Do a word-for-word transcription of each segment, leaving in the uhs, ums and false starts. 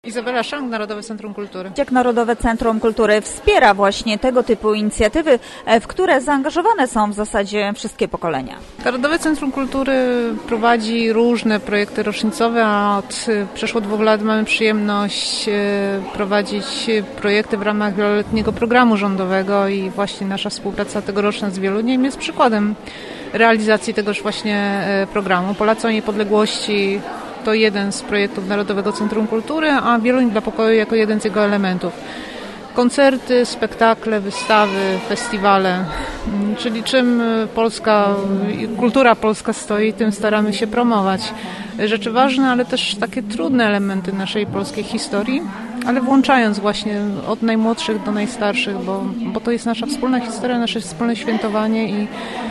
Izabela Szang, Narodowe Centrum Kultury. Jak Narodowe Centrum Kultury wspiera właśnie tego typu inicjatywy, w które zaangażowane są w zasadzie wszystkie pokolenia? Narodowe Centrum Kultury prowadzi różne projekty rocznicowe, a od przeszło dwóch lat mamy przyjemność prowadzić projekty w ramach wieloletniego programu rządowego i właśnie nasza współpraca tegoroczna z Wieluniem jest przykładem realizacji tegoż właśnie programu. Polacy o Niepodległości to jeden z projektów Narodowego Centrum Kultury, a Wieluń dla Pokoju jako jeden z jego elementów. Koncerty, spektakle, wystawy, festiwale, czyli czym polska, kultura polska stoi, tym staramy się promować. Rzeczy ważne, ale też takie trudne elementy naszej polskiej historii, ale włączając właśnie od najmłodszych do najstarszych, bo, bo to jest nasza wspólna historia, nasze wspólne świętowanie i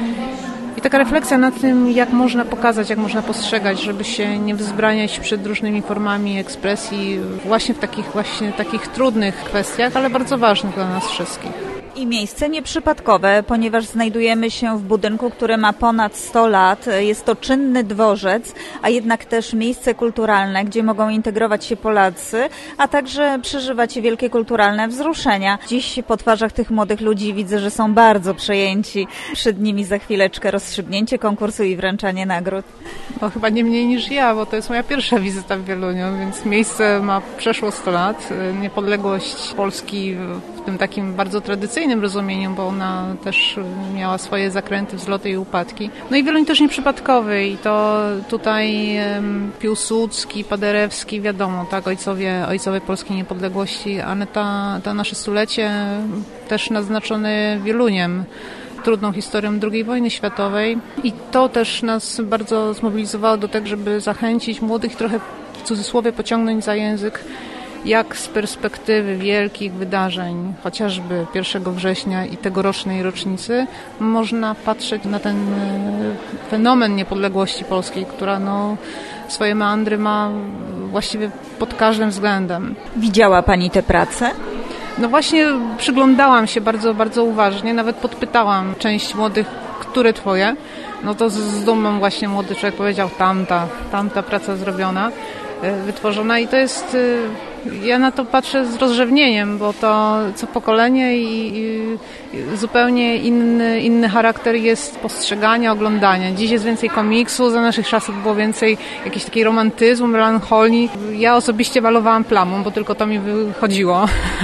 I taka refleksja nad tym, jak można pokazać, jak można postrzegać, żeby się nie wzbraniać przed różnymi formami ekspresji właśnie w takich właśnie takich trudnych kwestiach, ale bardzo ważnych dla nas wszystkich. I miejsce nieprzypadkowe, ponieważ znajdujemy się w budynku, który ma ponad sto lat. Jest to czynny dworzec, a jednak też miejsce kulturalne, gdzie mogą integrować się Polacy, a także przeżywać wielkie kulturalne wzruszenia. Dziś po twarzach tych młodych ludzi widzę, że są bardzo przejęci. Przed nimi za chwileczkę rozstrzygnięcie konkursu i wręczanie nagród. No, chyba nie mniej niż ja, bo to jest moja pierwsza wizyta w Wieluniu, więc miejsce ma przeszło sto lat. Niepodległość Polski w tym takim bardzo tradycyjnym rozumieniu, bo ona też miała swoje zakręty, wzloty i upadki. No i Wieluń też nieprzypadkowy i to tutaj Piłsudski, Paderewski, wiadomo, tak, ojcowie, ojcowie polskiej niepodległości, ale ta, to nasze stulecie też naznaczone Wieluniem, trudną historią drugiej wojny światowej i to też nas bardzo zmobilizowało do tego, żeby zachęcić młodych, trochę w cudzysłowie pociągnąć za język, jak z perspektywy wielkich wydarzeń, chociażby pierwszego września i tegorocznej rocznicy, można patrzeć na ten fenomen niepodległości polskiej, która no, swoje meandry ma właściwie pod każdym względem. Widziała Pani tę pracę? No właśnie przyglądałam się bardzo, bardzo uważnie, nawet podpytałam część młodych, które twoje? No to z, z dumą właśnie młody człowiek powiedział, tamta, tamta praca zrobiona, wytworzona i to jest, ja na to patrzę z rozrzewnieniem, bo to co pokolenie i, i zupełnie inny, inny charakter jest postrzegania, oglądania. Dziś jest więcej komiksu, za naszych czasów było więcej jakiegoś takiego romantyzmu, melancholii. Ja osobiście malowałam plamą, bo tylko to mi wychodziło.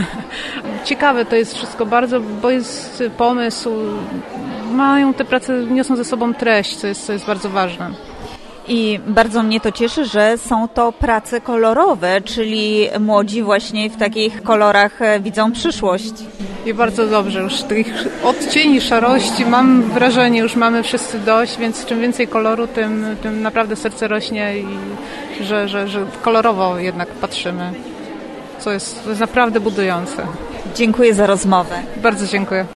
Ciekawe to jest wszystko bardzo, bo jest pomysł, mają te prace, niosą ze sobą treść, co jest, co jest bardzo ważne. I bardzo mnie to cieszy, że są to prace kolorowe, czyli młodzi właśnie w takich kolorach widzą przyszłość. I bardzo dobrze, już tych odcieni szarości mam wrażenie, już mamy wszyscy dość, więc czym więcej koloru, tym, tym naprawdę serce rośnie i że, że, że kolorowo jednak patrzymy, co jest, to jest naprawdę budujące. Dziękuję za rozmowę. Bardzo dziękuję.